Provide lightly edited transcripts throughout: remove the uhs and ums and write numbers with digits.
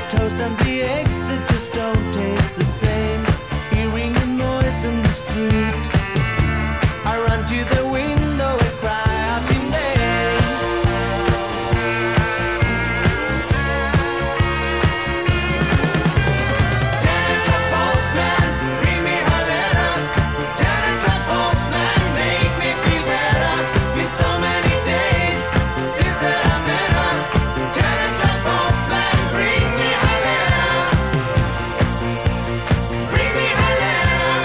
toast and the eggs that just don't taste the same. Hearing the noise in the street, I run to the window and cry out in vain. Ten o'clock postman, bring me a letter. 10 o'clock postman, make me feel better. Been so many days since that I met her. 10 o'clock postman, bring me a letter. Bring me a letter.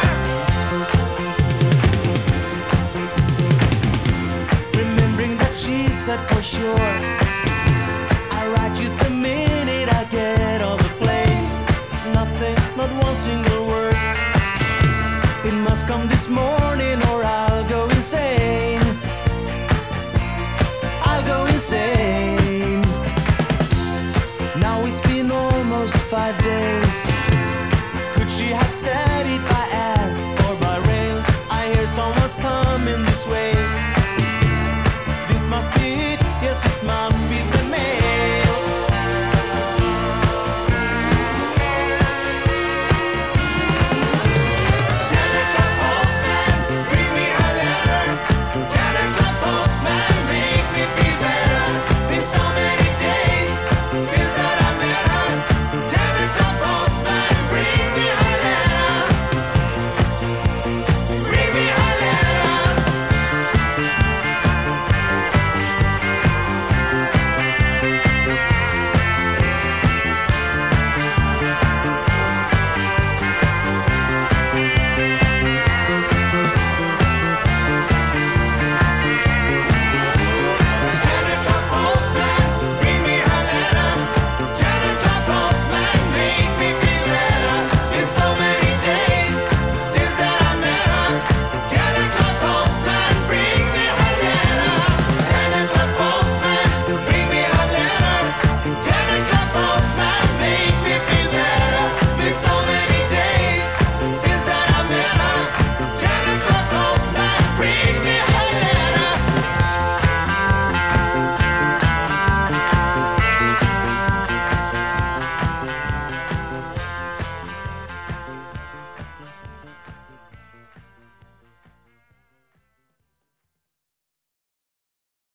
Remembering that she said for sure, I write you the minute I get on the plane. Nothing, not one single word. It must come this morning or I'll go insane. I'll go insane. Now it's been almost 5 days. Could she have said it by air or by rail? I hear someone's coming this way. This must be it, yes it must be the mail.